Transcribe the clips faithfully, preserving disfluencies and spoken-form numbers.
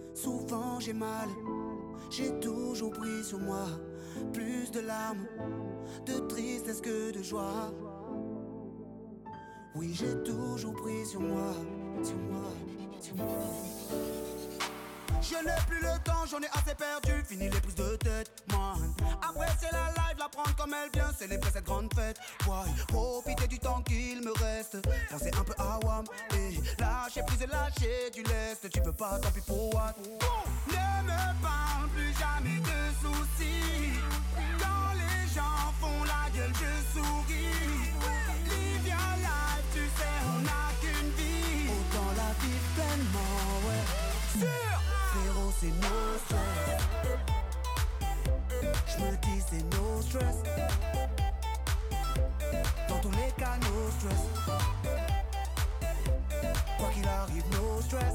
Souvent j'ai mal, j'ai toujours pris sur moi plus de larmes, de tristesse que de joie. Oui, j'ai toujours pris sur moi, sur moi, sur moi. Je n'ai plus le temps, j'en ai assez perdu. Fini les prises de tête, man. Après c'est la live, la prendre comme elle vient. Célébrer cette grande fête, ouais. Profiter du temps qu'il me reste. Penser un peu à Wam et lâcher prise et lâcher du lest. Tu veux pas, tant pis pour what. Ne me parle plus jamais de soucis. Quand les gens font la gueule, je souris. Live your life, tu sais, on n'a qu'une vie. Autant la vivre pleinement, ouais. Sûr. Frérot, c'est no stress. J'me dis c'est no stress. Dans tous les cas, no stress. Quoi qu'il arrive, no stress.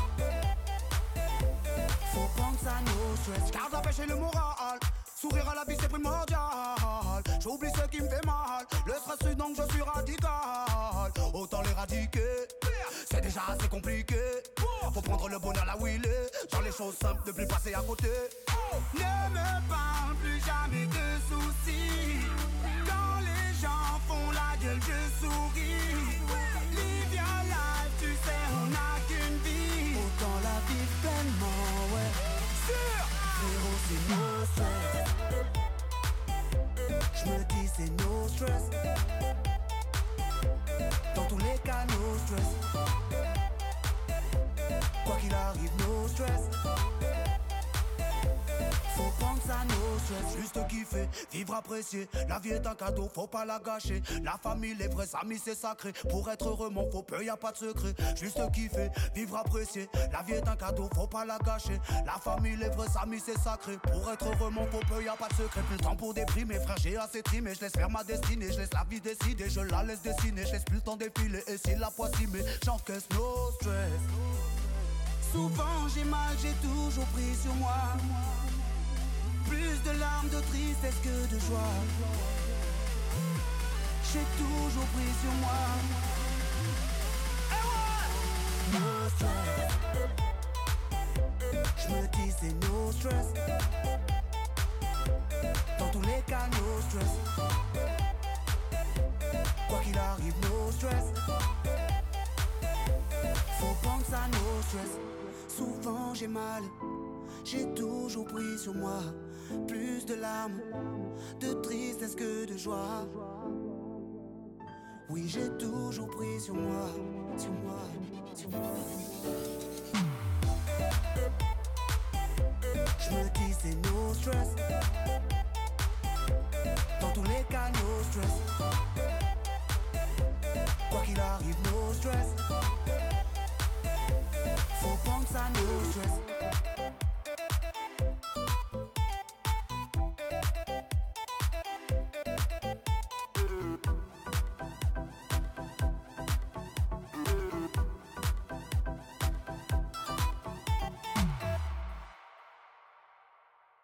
Faut prendre ça, no stress. J'garde la pêche et le moral. Sourire à la vie c'est primordial. J'oublie ce qui me fait mal. Le stress c'est donc je suis radical. Autant l'éradiquer, c'est déjà assez compliqué. Faut prendre le bonheur là où il est. Genre les choses simples, ne plus passer à côté. Ne me parle plus jamais de soucis. Quand les gens font la gueule je souris. Live your life, tu sais on n'a qu'une vie. Autant la vivre pleinement, ouais. Sûr. Frérot c'est no stress. J'me dis c'est no stress. Dans tous les cas no stress. Quoi qu'il arrive no stress. Faut prendre ça no stress. Juste kiffer, vivre apprécier. La vie est un cadeau, faut pas la gâcher. La famille, les vrais amis c'est sacré. Pour être heureux mon faux peu, y a pas de secret. Juste kiffer, vivre apprécier. La vie est un cadeau, faut pas la gâcher. La famille, les vrais amis c'est sacré. Pour être heureux mon faux peu, y a pas de secret. Plus le temps pour déprimer, frère j'ai assez trimé. Je laisse faire ma destinée, je laisse la vie décider. Je la laisse dessiner, je laisse plus le temps défiler. Et si la poisse y met, j'encaisse no stress. Souvent j'ai mal, j'ai toujours pris sur moi. Plus de larmes, de tristesse que de joie. J'ai toujours pris sur moi. No stress. J'me dis c'est no stress. Dans tous les cas no stress. Quoi qu'il arrive no stress. Faut prendre ça no stress. Souvent j'ai mal, j'ai toujours pris sur moi plus de larmes, de tristesse que de joie. Oui, j'ai toujours pris sur moi, sur moi, sur moi.